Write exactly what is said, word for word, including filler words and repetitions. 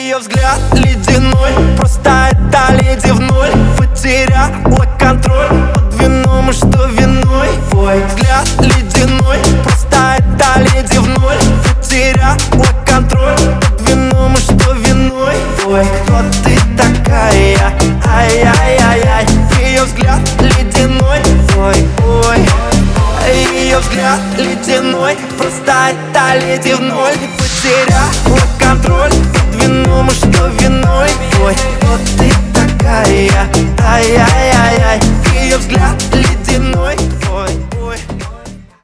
Ее взгляд ледяной, просто это леди в ноль. Потеряла контроль под вином, и что виной? Твой взгляд ледяной, просто это леди в ноль. Потеряла контроль под вином, и что виной? Ой, кто ты такая? Ай-яй-яй-яй. Ее взгляд ледяной, ой, ой. Ее взгляд ледяной, просто это леди в ноль.